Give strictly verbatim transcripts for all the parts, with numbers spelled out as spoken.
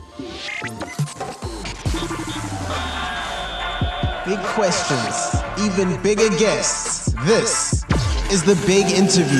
Big questions, even bigger guests. This is The Big Interview.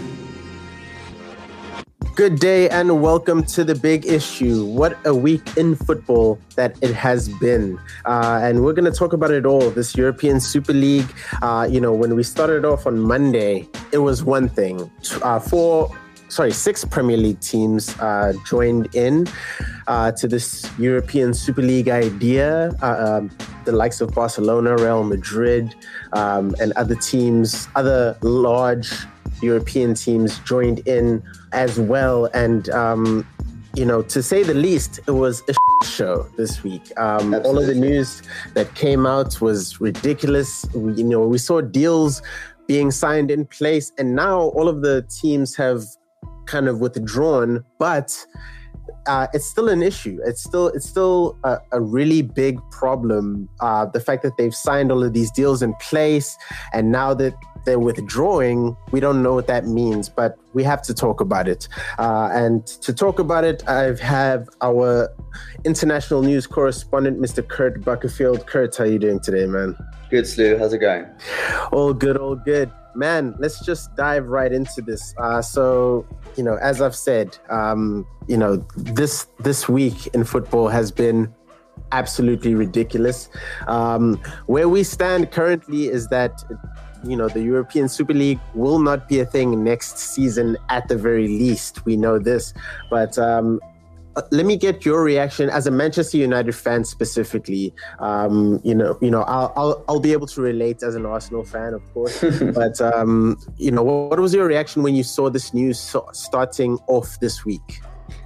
Good day and welcome to The Big Issue. What a week in football that it has been. Uh, and we're going to talk about it all. This European Super League, uh, you know, when we started off on Monday, it was one thing. Uh, four, sorry, six Premier League teams uh, joined in uh, to this European Super League idea. Uh, um, the likes of Barcelona, Real Madrid, um, and other teams, other large European teams joined in as well. And, um, you know, to say the least, it was a show this week. Um, all of the news that came out was ridiculous. We, you know, we saw deals being signed in place, and now all of the teams have kind of withdrawn, but Uh, it's still an issue. It's still it's still a, a really big problem. Uh, the fact that they've signed all of these deals in place, and now that they're withdrawing, we don't know what that means. But we have to talk about it. Uh, and to talk about it, I have our international news correspondent, Mister Kurt Buckerfield. Kurt, how are you doing today, man? Good, Slew. How's it going? All good, all good. Man, let's just dive right into this. Uh, so, you know, as I've said, um, you know, this this week in football has been absolutely ridiculous. Um, where we stand currently is that, you know, the European Super League will not be a thing next season at the very least. We know this. But um, let me get your reaction as a Manchester United fan specifically. Um, you know, you know, I'll, I'll I'll be able to relate as an Arsenal fan, of course. But um, you know, what, what was your reaction when you saw this news so, starting off this week?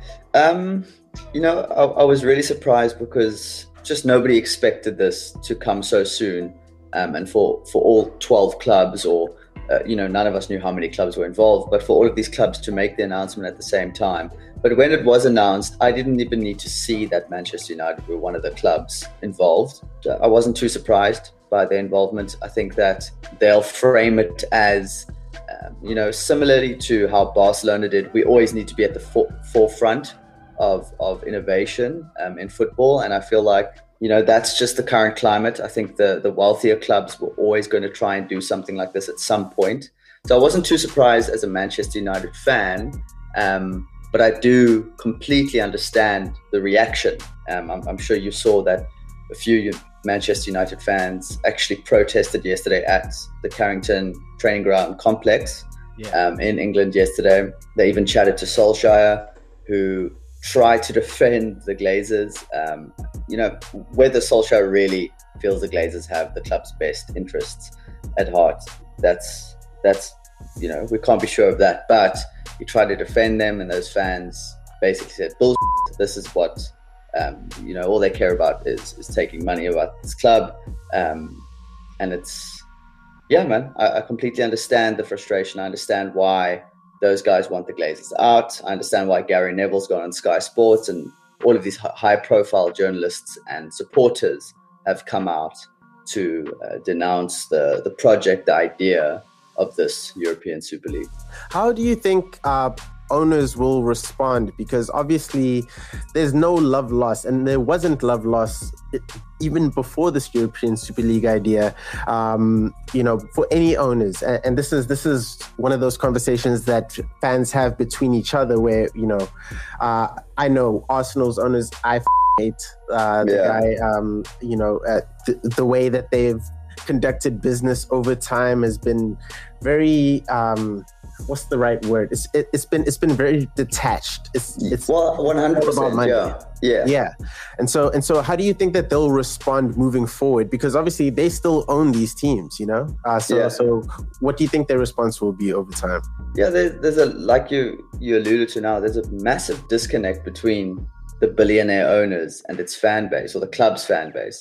Um, you know, I, I was really surprised because just nobody expected this to come so soon, um, and for for all twelve clubs, or uh, you know, none of us knew how many clubs were involved, but for all of these clubs to make the announcement at the same time. But when it was announced, I didn't even need to see that Manchester United were one of the clubs involved. I wasn't too surprised by their involvement. I think that they'll frame it as, um, you know, similarly to how Barcelona did. We always need to be at the for- forefront of, of innovation um, in football. And I feel like, you know, that's just the current climate. I think the, the wealthier clubs were always going to try and do something like this at some point. So I wasn't too surprised as a Manchester United fan. Um, But I do completely understand the reaction. Um, I'm, I'm sure you saw that a few Manchester United fans actually protested yesterday at the Carrington Training Ground Complex yeah. um, in England yesterday. They even chatted to Solskjaer, who tried to defend the Glazers. Um, you know, whether Solskjaer really feels the Glazers have the club's best interests at heart, that's that's you know, we can't be sure of that. But he tried to defend them, and those fans basically said, bullshit, this is what, um, you know, all they care about is, is taking money about this club. Um, and it's, yeah, man, I, I completely understand the frustration. I understand why those guys want the Glazers out. I understand why Gary Neville's gone on Sky Sports, and all of these high-profile journalists and supporters have come out to uh, denounce the, the project, the idea of this European Super League. How do you think uh, owners will respond? Because obviously there's no love lost, and there wasn't love lost even before this European Super League idea, um, you know, for any owners. And, and this is this is one of those conversations that fans have between each other where, you know, uh, I know Arsenal's owners, I f- hate uh, the yeah. guy, um, you know, uh, th- the way that they've conducted business over time has been very um what's the right word it's it, it's been it's been very detached. It's it's well one hundred percent yeah yeah yeah and so and so how do you think that they'll respond moving forward, because obviously they still own these teams, you know uh so yeah. so what do you think their response will be over time? Yeah, there, there's a like you you alluded to now, there's a massive disconnect between the billionaire owners and its fan base, or the club's fan base.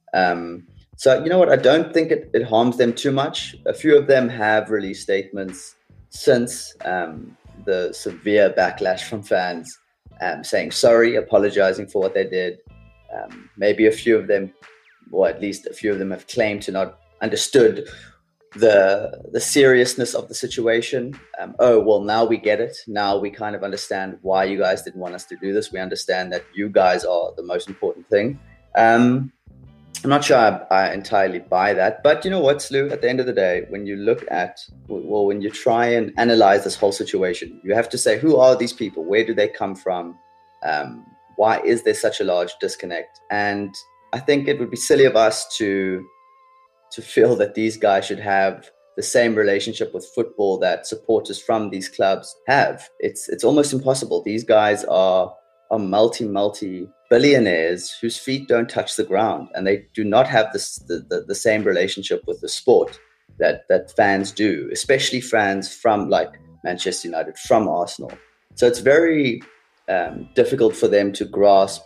um So, you know what? I don't think it, it harms them too much. A few of them have released statements since um, the severe backlash from fans, um, saying sorry, apologizing for what they did. Um, maybe a few of them, or at least a few of them, have claimed to not understood the the seriousness of the situation. Um, oh, well, now we get it. Now we kind of understand why you guys didn't want us to do this. We understand that you guys are the most important thing. Um, I'm not sure I, I entirely buy that. But you know what, Slew? At the end of the day, when you look at, well, when you try and analyze this whole situation, you have to say, who are these people? Where do they come from? Um, why is there such a large disconnect? And I think it would be silly of us to to feel that these guys should have the same relationship with football that supporters from these clubs have. It's it's almost impossible. These guys are are multi multi billionaires whose feet don't touch the ground, and they do not have this, the, the the same relationship with the sport that that fans do, especially fans from like Manchester United, from Arsenal. So it's very um, difficult for them to grasp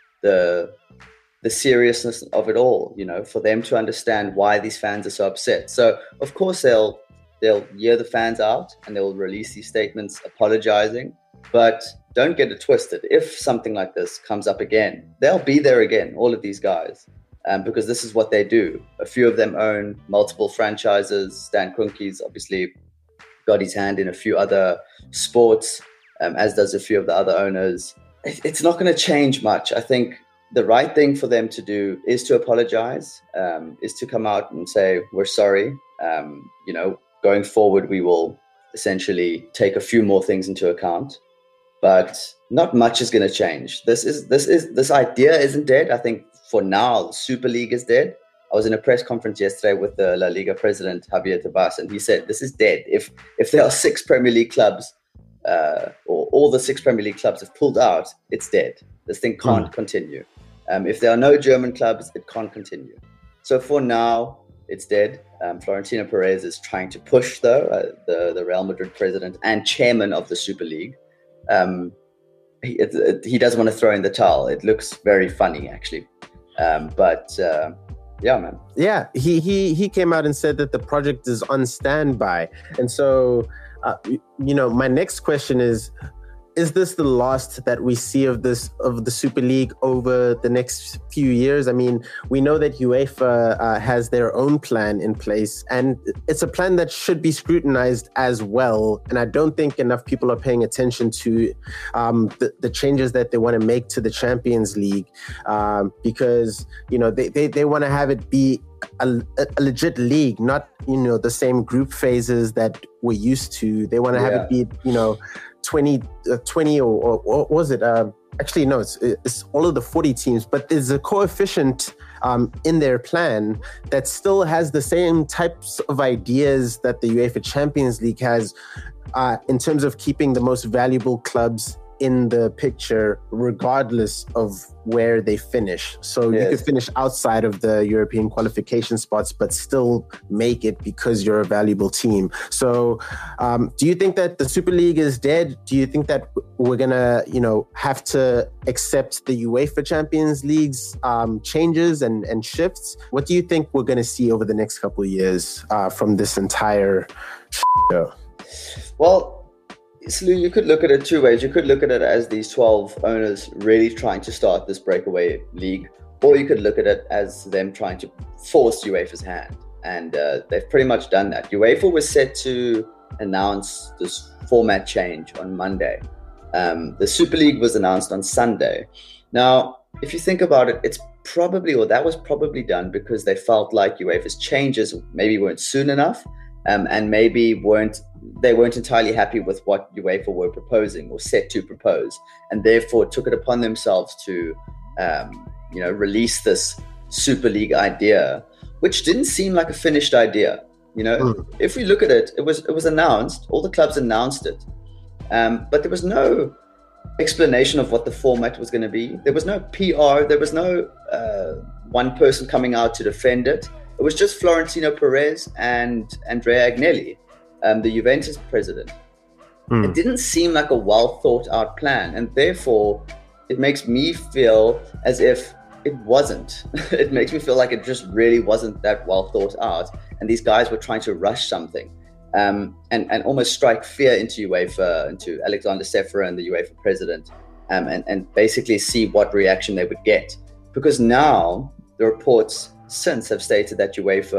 the the seriousness of it all, you know, for them to understand why these fans are so upset. So of course they'll they'll hear the fans out and they'll release these statements apologizing, but don't get it twisted. If something like this comes up again, they'll be there again, all of these guys, um, because this is what they do. A few of them own multiple franchises. Stan Kroenke's obviously got his hand in a few other sports, um, as does a few of the other owners. It, it's not going to change much. I think the right thing for them to do is to apologize, um, is to come out and say, we're sorry. Um, you know, going forward, we will essentially take a few more things into account, but not much is going to change. This is, this is, this idea isn't dead. I think for now, the Super League is dead. I was in a press conference yesterday with the La Liga president, Javier Tebas, and he said, this is dead. If, if there are six Premier League clubs, uh, or all the six Premier League clubs have pulled out, it's dead. This thing can't mm. continue. Um, if there are no German clubs, it can't continue. So for now, it's dead. Um, Florentino Perez is trying to push, though, uh, the, the Real Madrid president and chairman of the Super League. Um, he, it, it, he doesn't want to throw in the towel. It looks very funny, actually. Um, but uh, yeah, man. Yeah, he, he, he came out and said that the project is on standby. And so, uh, you know, my next question is, is this the last that we see of this of the Super League over the next few years? I mean, we know that UEFA uh, has their own plan in place, and it's a plan that should be scrutinized as well. And I don't think enough people are paying attention to um, the, the changes that they want to make to the Champions League, um, because, you know, they, they, they want to have it be A, a legit league, not, you know, the same group phases that we're used to. They want to have yeah. it be, you know, twenty, uh, twenty or, or, or what was it? Um, actually, no, it's, it's all of the forty teams, but there's a coefficient um, in their plan that still has the same types of ideas that the UEFA Champions League has uh, in terms of keeping the most valuable clubs in the picture, regardless of where they finish. So yes. You could finish outside of the European qualification spots, but still make it because you're a valuable team. So um, do you think that the Super League is dead? Do you think that we're gonna, you know, have to accept the UEFA Champions League's um, changes and, and shifts? What do you think we're gonna see over the next couple of years uh, from this entire show? Well, So you could look at it two ways. You could look at it as these twelve owners really trying to start this breakaway league, or you could look at it as them trying to force UEFA's hand. And uh, they've pretty much done that. UEFA was set to announce this format change on Monday. Um, the Super League was announced on Sunday. Now, if you think about it, it's probably, or that was probably done because they felt like UEFA's changes maybe weren't soon enough, um, and maybe weren't they weren't entirely happy with what UEFA were proposing or set to propose, and therefore took it upon themselves to, um, you know, release this Super League idea, which didn't seem like a finished idea. You know, mm. if we look at it, it was it was announced. All the clubs announced it, um, but there was no explanation of what the format was going to be. There was no P R. There was no uh, one person coming out to defend it. It was just Florentino Perez and Andrea Agnelli, Um, the Juventus president. Mm. It didn't seem like a well thought out plan, and therefore it makes me feel as if it wasn't. It makes me feel like it just really wasn't that well thought out, and these guys were trying to rush something um, and, and almost strike fear into UEFA, into Alexander Ceferin, the UEFA president, um, and, and basically see what reaction they would get. Because now the reports since have stated that UEFA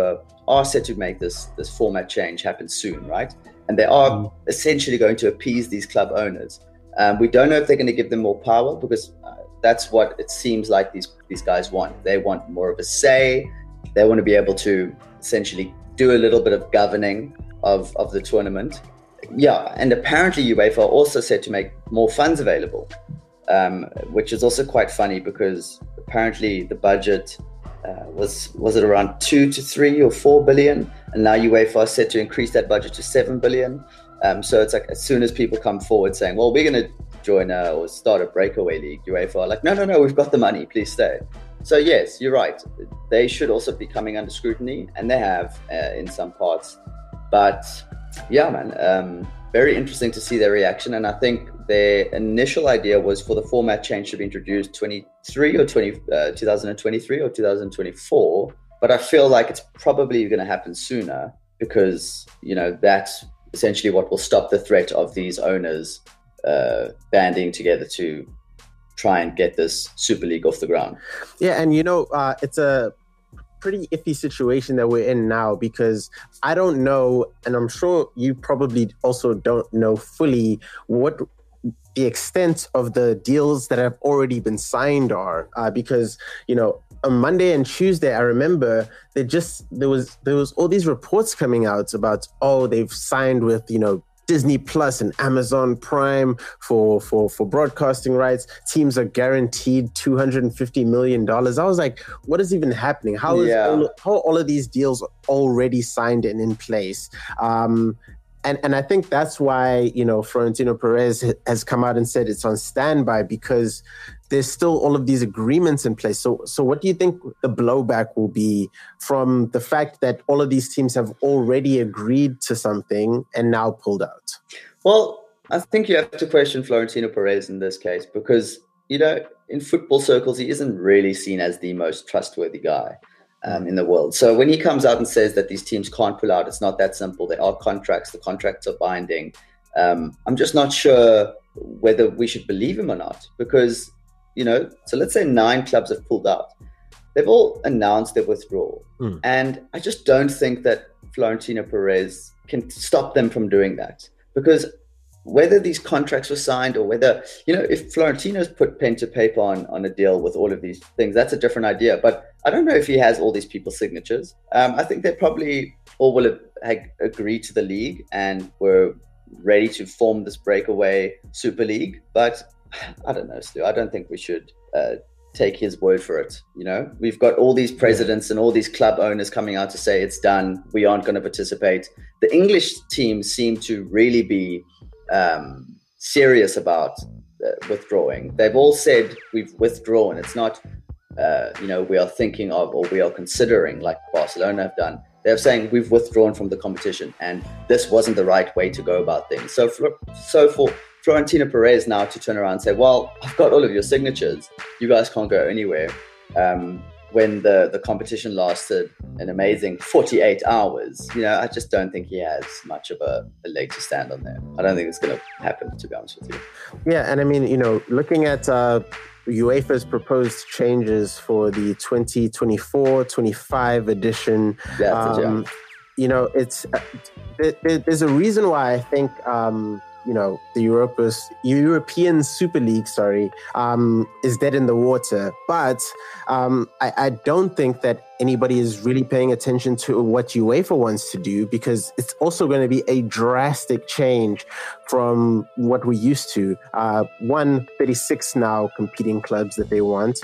are set to make this this format change happen soon, right? And they are mm. essentially going to appease these club owners. Um, we don't know if they're going to give them more power, because uh, that's what it seems like these these guys want. They want more of a say. They want to be able to essentially do a little bit of governing of, of the tournament. Yeah, and apparently UEFA also said to make more funds available, um, which is also quite funny, because apparently the budget uh, was was it around two to three or four billion, and now UEFA said to increase that budget to seven billion. Um, so it's like, as soon as people come forward saying, well, we're going to join a, or start a breakaway league, UEFA are like, no, no, no, we've got the money, please stay. So yes, you're right. They should also be coming under scrutiny, and they have uh, in some parts. But yeah, man, um, very interesting to see their reaction. And I think their initial idea was for the format change to be introduced twenty-three or twenty, uh, twenty twenty-three or two thousand twenty-four. But I feel like it's probably going to happen sooner, because, you know, that's essentially what will stop the threat of these owners uh, banding together to try and get this Super League off the ground. Yeah, and you know, uh, it's a pretty iffy situation that we're in now, because I don't know, and I'm sure you probably also don't know fully what the extent of the deals that have already been signed are, uh, because, you know, on Monday and Tuesday, I remember they just there was there was all these reports coming out about, oh, they've signed with, you know, Disney Plus and Amazon Prime for for for broadcasting rights. Teams are guaranteed two hundred fifty million dollars. I was like, what is even happening? How is yeah. all, how all of these deals already signed and in place? Um, And and I think that's why, you know, Florentino Perez has come out and said it's on standby, because there's still all of these agreements in place. So so what do you think the blowback will be from the fact that all of these teams have already agreed to something and now pulled out? Well, I think you have to question Florentino Perez in this case, because, you know, in football circles, he isn't really seen as the most trustworthy guy Um, in the world. So when he comes out and says that these teams can't pull out, it's not that simple. There are contracts. The contracts are binding. Um, I'm just not sure whether we should believe him or not, because, you know, so let's say nine clubs have pulled out. They've all announced their withdrawal. Mm. And I just don't think that Florentino Perez can stop them from doing that, because whether these contracts were signed or whether, you know, if Florentino's put pen to paper on, on a deal with all of these things, that's a different idea. But I don't know if he has all these people's signatures. Um, I think they probably all will have, have agreed to the league and were ready to form this breakaway Super League. But I don't know, Stu. I don't think we should uh, take his word for it. You know, we've got all these presidents and all these club owners coming out to say it's done. We aren't going to participate. The English teams seem to really be Um, serious about uh, withdrawing. They've all said we've withdrawn. It's not, uh, you know, we are thinking of or we are considering, like Barcelona have done. They're saying we've withdrawn from the competition and this wasn't the right way to go about things. So for, so for Florentino Perez now to turn around and say, well, I've got all of your signatures. You guys can't go anywhere. Um, when the, the competition lasted an amazing forty-eight hours, you know, I just don't think he has much of a, a leg to stand on there. I don't think it's going to happen, to be honest with you. Yeah, and I mean, you know, looking at uh, UEFA's proposed changes for the twenty twenty-four twenty-five edition, yeah, um, you know, it's uh, there, there's a reason why I think, um, you know, the Europa's, European Super League, sorry, um, is dead in the water. But um, I, I don't think that anybody is really paying attention to what UEFA wants to do, because it's also going to be a drastic change from what we used to. Uh, one, thirty-six now competing clubs that they want.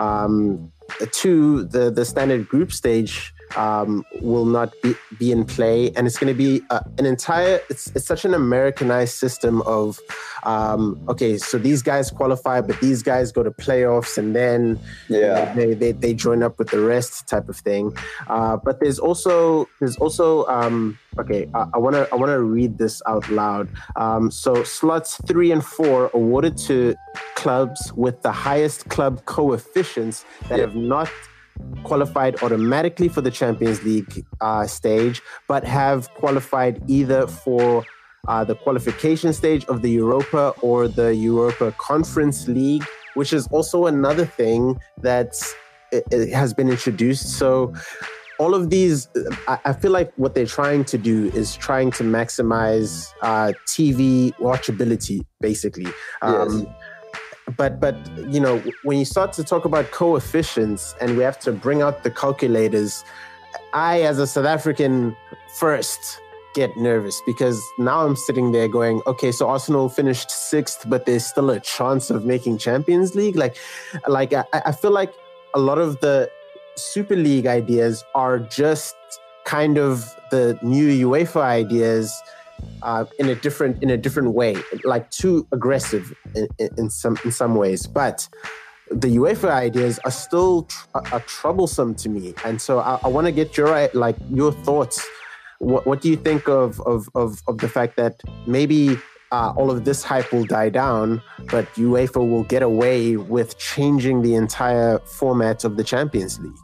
Um, two, the, the standard group stage um, will not be, be in play. And it's going to be uh, an entire, it's, it's such an Americanized system of, um, okay, so these guys qualify, but these guys go to playoffs and then yeah. they, they, they join up with the rest type of thing. Uh, but there's also, there's also, um, okay, I, I want to, I want to read this out loud. Um, so slots three and four awarded to clubs with the highest club coefficients that yeah. have not qualified automatically for the Champions League uh, stage, but have qualified either for uh, the qualification stage of the Europa or the Europa Conference League, which is also another thing that's it, it has been introduced. So all of these, I, I feel like what they're trying to do is trying to maximize uh, T V watchability, basically. Um, yes. But, but you know, when you start to talk about coefficients and we have to bring out the calculators, I, as a South African, first get nervous because now I'm sitting there going, okay, so Arsenal finished sixth, but there's still a chance of making Champions League. Like, like I, I feel like a lot of the Super League ideas are just kind of the new UEFA ideas uh, in a different in a different way, like too aggressive in, in, in some in some ways. But the UEFA ideas are still tr- are troublesome to me, and so I, I want to get your like your thoughts. What, what do you think of of of, of the fact that maybe uh, all of this hype will die down, but UEFA will get away with changing the entire format of the Champions League?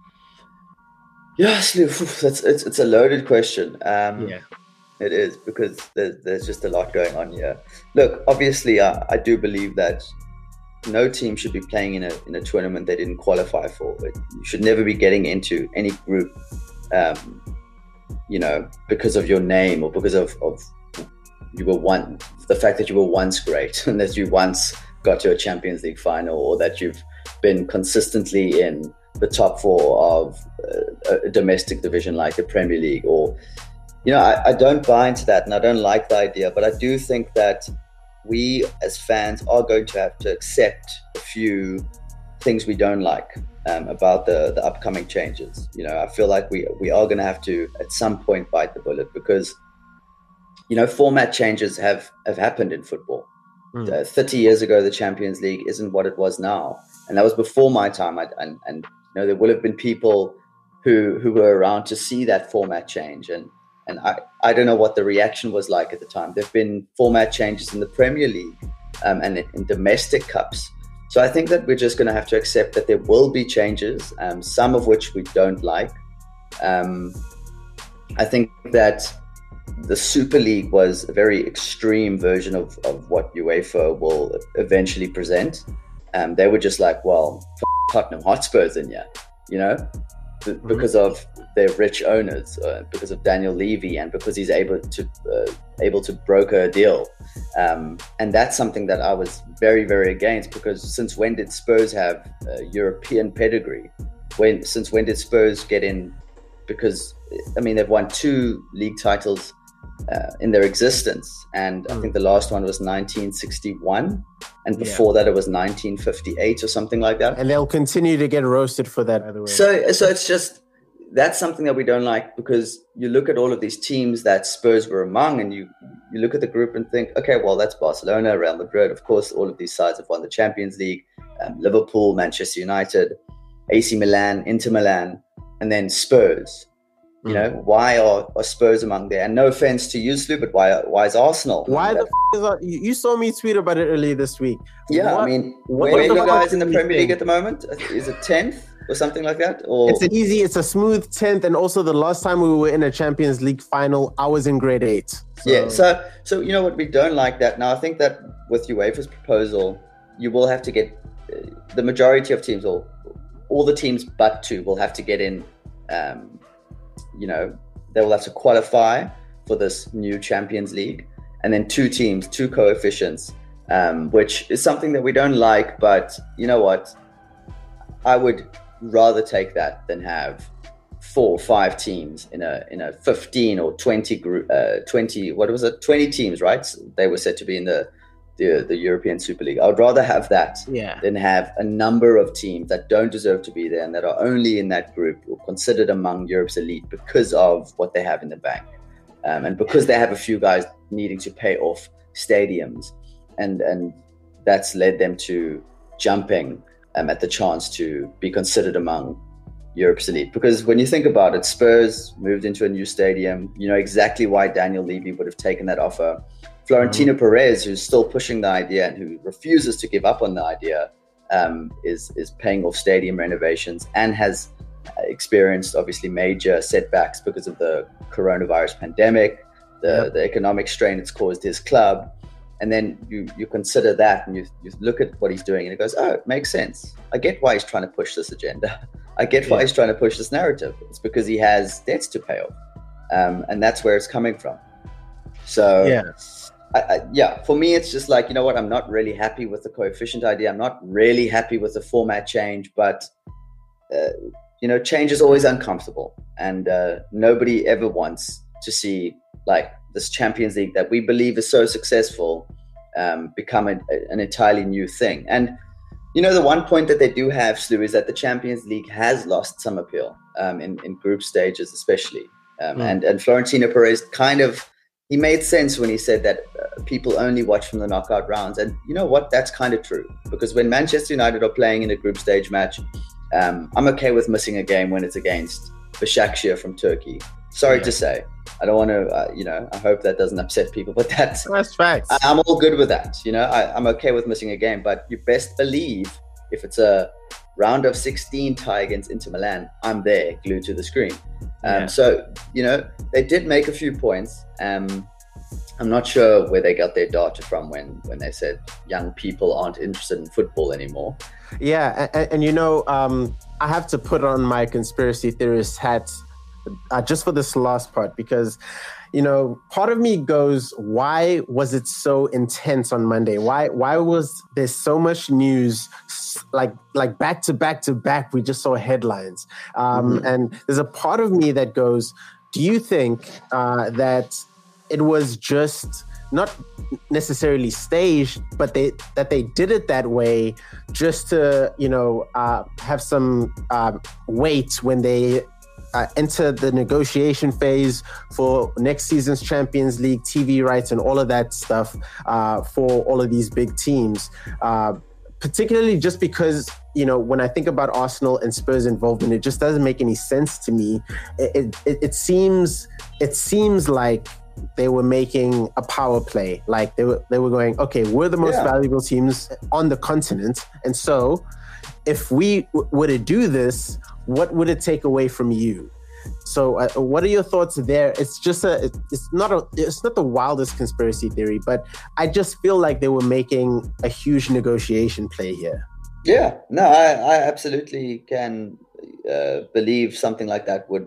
Yes, that's it's it's a loaded question. Um, yeah. It is, because there's, there's just a lot going on here. Look, obviously, uh, I do believe that no team should be playing in a in a tournament they didn't qualify for. You should never be getting into any group, um, you know, because of your name or because of, of you were one the fact that you were once great and that you once got to a Champions League final, or that you've been consistently in the top four of uh, a domestic division like the Premier League, or you know, I, I don't buy into that, and I don't like the idea, but I do think that we as fans are going to have to accept a few things we don't like um, about the, the upcoming changes. You know, I feel like we we are going to have to at some point bite the bullet, because, you know, format changes have, have happened in football. Mm. Uh, thirty years ago, the Champions League isn't what it was now. And that was before my time. I, and, and, you know, there will have been people who, who were around to see that format change. And And I, I don't know what the reaction was like at the time. There have been format changes in the Premier League um, and in domestic cups. So I think that we're just going to have to accept that there will be changes, um, some of which we don't like. Um, I think that the Super League was a very extreme version of, of what UEFA will eventually present. Um, they were just like, well, f- Tottenham Hotspur's in here, you know? Because of their rich owners, uh, because of Daniel Levy, and because he's able to uh, able to broker a deal, um, and that's something that I was very very against. Because since when did Spurs have uh, European pedigree? When since when did Spurs get in? Because I mean, they've won two league titles uh, in their existence, and mm. I think the last one was nineteen sixty-one. And before yeah. that, it was nineteen fifty-eight or something like that. And they'll continue to get roasted for that, by the way. So, so it's just, that's something that we don't like, because you look at all of these teams that Spurs were among, and you, you look at the group and think, okay, well, that's Barcelona, Real Madrid. Of course, all of these sides have won the Champions League. Um, Liverpool, Manchester United, A C Milan, Inter Milan, and then Spurs. You know, why are, are Spurs among there? And no offense to you, Slu, but why why is Arsenal? Why the f- is that? You saw me tweet about it earlier this week. Yeah, what, I mean, where are you guys in the Premier League at the moment? Is it tenth or something like that? Or it's an easy, it's a smooth tenth. And also the last time we were in a Champions League final, I was in grade eight. So. Yeah, so so you know what, we don't like that. Now I think that with UEFA's proposal, you will have to get uh, the majority of teams, or all the teams but two, will have to get in. Um, You know, they will have to qualify for this new Champions League, and then two teams, two coefficients, um, which is something that we don't like. But you know what? I would rather take that than have four or five teams in a in a fifteen or twenty group, uh, twenty. What was it? twenty teams, right? They were said to be in the the, the European Super League. I would rather have that yeah. than have a number of teams that don't deserve to be there and that are only in that group or considered among Europe's elite because of what they have in the bank. Um, and because they have a few guys needing to pay off stadiums. And, and that's led them to jumping um, at the chance to be considered among Europe's elite. Because when you think about it, Spurs moved into a new stadium. You know exactly why Daniel Levy would have taken that offer. Florentino mm-hmm. Perez, who's still pushing the idea and who refuses to give up on the idea, um, is is paying off stadium renovations and has experienced obviously major setbacks because of the coronavirus pandemic, the, yep. the economic strain it's caused his club. And then you, you consider that and you, you look at what he's doing and it goes, oh, it makes sense. I get why he's trying to push this agenda. I get why Yeah. he's trying to push this narrative. It's because he has debts to pay off. Um, and that's where it's coming from. So, Yeah. I, I, yeah, for me, it's just like, you know what? I'm not really happy with the coefficient idea. I'm not really happy with the format change, but, uh, you know, change is always uncomfortable. And uh, nobody ever wants to see like this Champions League that we believe is so successful um, become a, a, an entirely new thing. And, you know, the one point that they do have, Slu, is that the Champions League has lost some appeal um, in, in group stages, especially. Um, Mm. and, and Florentino Perez kind of, he made sense when he said that uh, people only watch from the knockout rounds. And you know what? That's kind of true. Because when Manchester United are playing in a group stage match, um, I'm okay with missing a game when it's against Başakşehir from Turkey. Sorry Yeah. to say. I don't want to, uh, you know, I hope that doesn't upset people. But that's, That's facts. I, I'm all good with that. You know, I, I'm okay with missing a game. But you best believe if it's a round of sixteen tie against Inter Milan, I'm there glued to the screen. Um, Yeah. So, you know, they did make a few points. Um, I'm not sure where they got their data from when, when they said young people aren't interested in football anymore. Yeah, and, and you know, um, I have to put on my conspiracy theorist hat uh, just for this last part because, you know, part of me goes, why was it so intense on Monday? Why why was there so much news, like like back to back to back? We just saw headlines, um, Mhm. and there's a part of me that goes, do you think uh, that it was just not necessarily staged, but they that they did it that way just to, you know, uh, have some uh, weight when they uh, enter the negotiation phase for next season's Champions League T V rights and all of that stuff uh, for all of these big teams. Uh, particularly just because, you know, when I think about Arsenal and Spurs involvement, it just doesn't make any sense to me. It it, it seems it seems like they were making a power play. Like they were they were going, okay, we're the most Yeah. valuable teams on the continent, and so if we w- were to do this, what would it take away from you? So, uh, what are your thoughts there? It's just a, it's not a, it's not the wildest conspiracy theory, but I just feel like they were making a huge negotiation play here. Yeah, no, I, I absolutely can uh, believe something like that would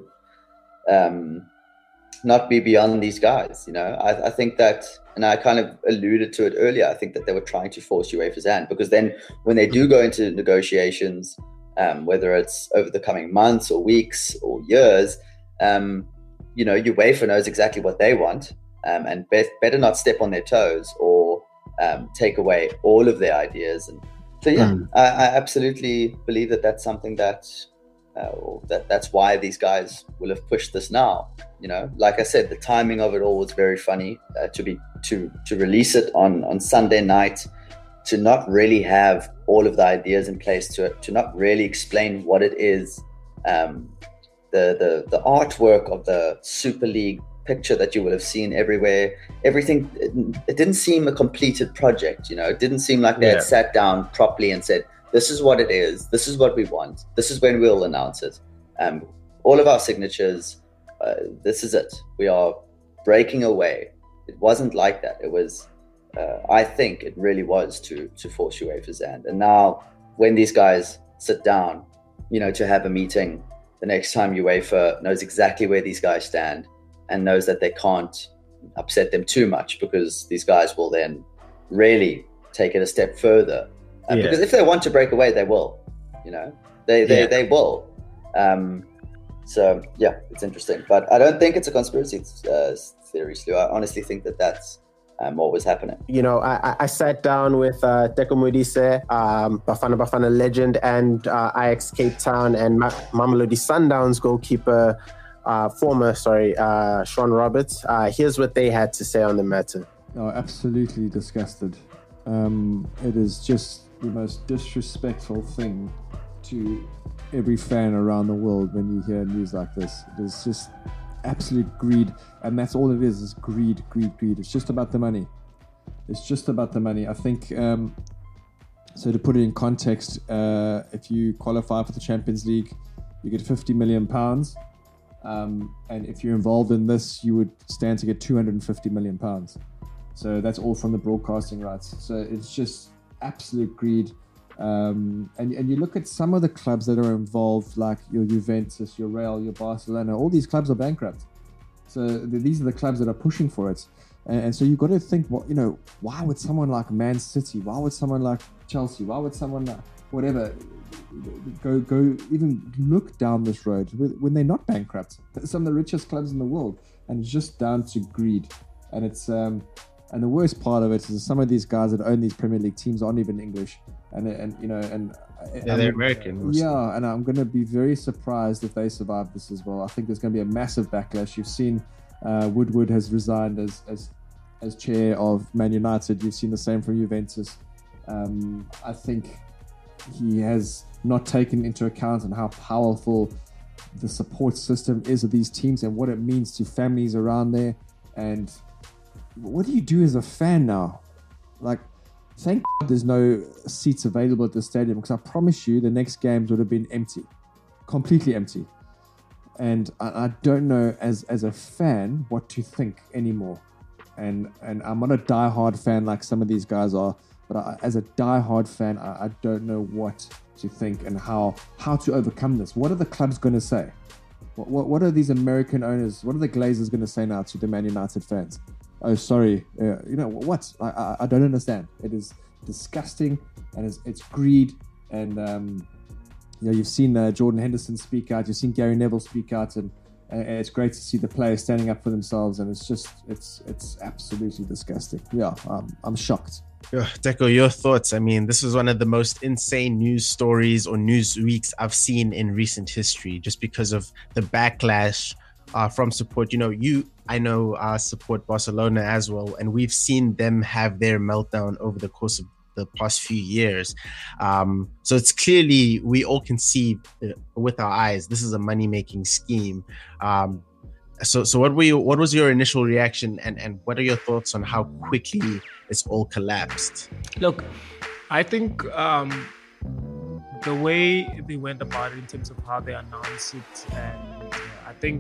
um, not be beyond these guys. You know, I, I think that, and I kind of alluded to it earlier, I think that they were trying to force UEFA's hand, because then when they do go into negotiations, um, whether it's over the coming months or weeks or years, um, you know, UEFA knows exactly what they want, um, and be- better not step on their toes or um, take away all of their ideas. And so, yeah, Mm. I, I absolutely believe that that's something that, uh, or that that's why these guys will have pushed this now. You know, like I said, the timing of it all was very funny. Uh, to be to to release it on on Sunday night, to not really have all of the ideas in place, to to not really explain what it is, um, the the the artwork of the Super League picture that you will have seen everywhere, everything, it, it didn't seem a completed project. You know, it didn't seem like they Yeah. had sat down properly and said, this is what it is, this is what we want, this is when we'll announce it. Um, all of our signatures, uh, this is it. We are breaking away. It wasn't like that. It was, uh, I think it really was to to force UEFA's hand. And now when these guys sit down, you know, to have a meeting, the next time UEFA knows exactly where these guys stand and knows that they can't upset them too much, because these guys will then really take it a step further. Uh, Yeah. Because if they want to break away, they will, you know, they they, Yeah. they will. Um, so, yeah, it's interesting. But I don't think it's a conspiracy uh, theory, Stu. I honestly think that that's um, what was happening. You know, I, I- I sat down with uh, Teko Modise, um, Bafana Bafana legend, and uh, Ajax Cape Town and Ma- Mamelodi Sundowns goalkeeper, uh, former, sorry, uh, Sean Roberts. Uh, here's what they had to say on the matter. Oh, absolutely disgusted. Um, it is just the most disrespectful thing to every fan around the world when you hear news like this. It is just absolute greed, and that's all it is, is greed, greed, greed. It's just about the money. It's just about the money. I think, um, so to put it in context, uh, if you qualify for the Champions League, you get fifty million pounds. Um, and if you're involved in this, you would stand to get two hundred fifty million pounds. So that's all from the broadcasting rights. So it's just absolute greed. Um, and, and you look at some of the clubs that are involved, like your Juventus, your Real, your Barcelona, all these clubs are bankrupt. So the, these are the clubs that are pushing for it. And, and so you've got to think, well, you know, why would someone like Man City, why would someone like Chelsea, why would someone like whatever go go even look down this road when they're not bankrupt? Some of the richest clubs in the world, and it's just down to greed. And it's um, and the worst part of it is some of these guys that own these Premier League teams aren't even English, and and you know and yeah, I they're mean, American. Mostly. Yeah, and I'm going to be very surprised if they survive this as well. I think there's going to be a massive backlash. You've seen uh, Woodward has resigned as as as chair of Man United. You've seen the same from Juventus. Um, I think he has not taken into account on how powerful the support system is of these teams and what it means to families around there. And what do you do as a fan now? Like, thank God there's no seats available at the stadium, because I promise you the next games would have been empty, completely empty. And I, I don't know as as a fan what to think anymore. And and I'm not a diehard fan like some of these guys are, but I, as a diehard fan, I, I don't know what to think and how how to overcome this. What are the clubs going to say? What, what what are these American owners? What are the Glazers going to say now to the Man United fans? Oh, sorry, uh, you know what? I, I I don't understand. It is disgusting, and it's, it's greed. And um, you know, you've seen uh, Jordan Henderson speak out. You've seen Gary Neville speak out, and, and it's great to see the players standing up for themselves. And it's just it's it's absolutely disgusting. Yeah, um, I'm shocked. Deco, your thoughts? I mean, this is one of the most insane news stories or news weeks I've seen in recent history, just because of the backlash uh, from support. You know, you, I know, uh, support Barcelona as well, and we've seen them have their meltdown over the course of the past few years. Um, so it's clearly, we all can see uh, with our eyes, this is a money-making scheme. Um, so, so what were you, what was your initial reaction, and, and what are your thoughts on how quickly it's all collapsed? Look, I think um, the way they went about it in terms of how they announced it, and uh, I think,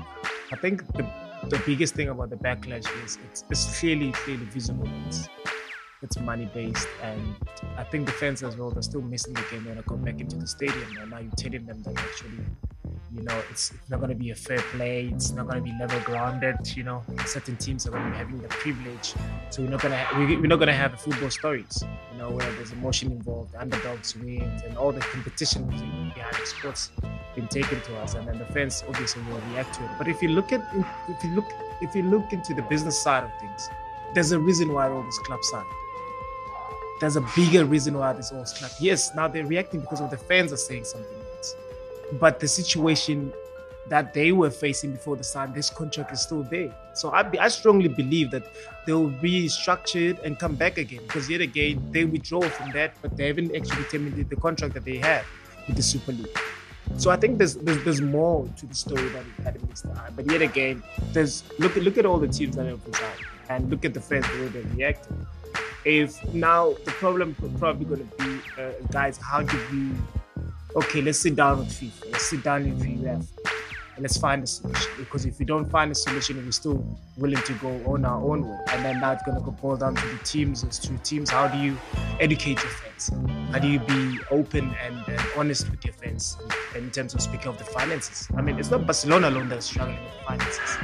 I think the the biggest thing about the backlash is it's, it's clearly, clearly visible. It's, it's money based, and I think the fans as well, they're still missing the game. They're gonna go back into the stadium, and now you're telling them that actually, you know, it's not going to be a fair play. It's not going to be level grounded. You know, certain teams are going to be having the privilege, so we're not going to ha- we're not going to have football stories. You know, where there's emotion involved, the underdogs wins, and all the competition behind the sports being taken to us, and then the fans obviously will react to it. But if you look at if you look if you look into the business side of things, there's a reason why all these clubs signed. There's a bigger reason why this all clubs. Yes, now they're reacting because of the fans are saying something else. But the situation that they were facing before the sign, this contract is still there. So I, I strongly believe that they will be structured and come back again, because yet again, they withdraw from that, but they haven't actually terminated the contract that they had with the Super League. So I think there's there's, there's more to the story than that meets the eye. But yet again, there's look, look at all the teams that have resigned, and look at the fans, the way they reacted. If now the problem is probably going to be, uh, guys, how do we... Okay, let's sit down with FIFA. Let's sit down with UEFA, and let's find a solution. Because if we don't find a solution, we're still willing to go on our own way. And then that's going to go boil down to the teams. As to teams, how do you educate your fans? How do you be open and, and honest with your fans in terms of speaking of the finances? I mean, it's not Barcelona alone that's struggling with the finances.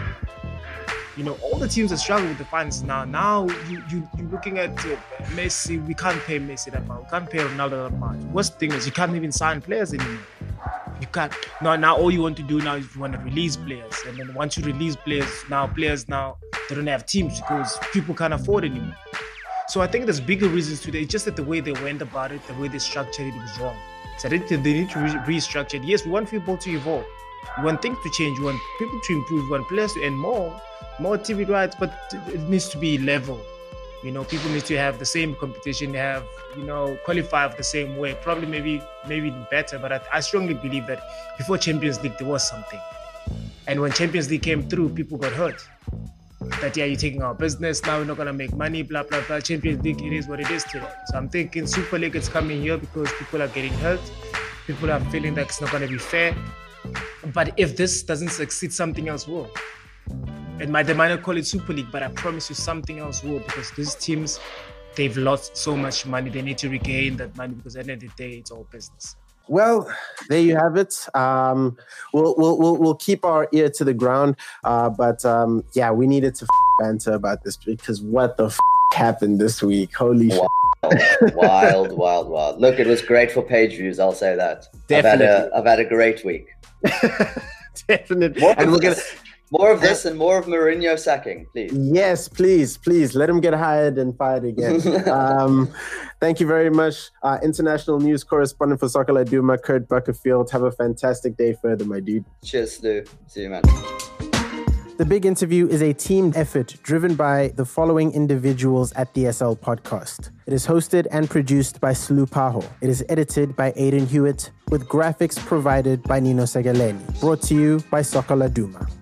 You know, all the teams are struggling with the finances now. Now you, you, you're looking at uh, Messi. We can't pay Messi that much. We can't pay Ronaldo that much. Worst thing is you can't even sign players anymore. You can't. Now, now all you want to do now is you want to release players. And then once you release players, now players now, they don't have teams because people can't afford anymore. So I think there's bigger reasons to that. It's just that the way they went about it, the way they structured it was wrong. So I think they need to re- restructure it. Yes, we want football to evolve. We want things to change. We want people to improve. We want players to earn more. More T V rights, but it needs to be level. You know, people need to have the same competition, have, you know, qualify the same way. Probably maybe maybe better, but I, I strongly believe that before Champions League, there was something. And when Champions League came through, people got hurt. That, yeah, you're taking our business, now we're not going to make money, blah, blah, blah. Champions League, it is what it is today. So I'm thinking Super League is coming here because people are getting hurt. People are feeling like it's not going to be fair. But if this doesn't succeed, something else will. It might, they might not call it Super League, but I promise you something else will, because these teams they've lost so much money. They need to regain that money because at the end of the day, it's all business. Well, there you have it. Um, we'll, we'll we'll we'll keep our ear to the ground. Uh, but um, yeah, we needed to f- banter about this because what the f- happened this week? Holy shit. Wild, wild, wild, wild. Look, it was great for page views. I'll say that. Definitely. I've had a, I've had a great week. Definitely. More and of we're gonna this, more of this and more of Mourinho sacking, please. Yes, please, please let him get hired and fired again. um, thank you very much, uh, international news correspondent for Soccer Laduma, Kurt Buckerfield. Have a fantastic day further, my dude. Cheers, Lou. See you, man. The Big Interview is a team effort driven by the following individuals at D S L Podcast. It is hosted and produced by Slu Paho. It is edited by Aidan Hewitt, with graphics provided by Nino Segaleni. Brought to you by Soccer Laduma.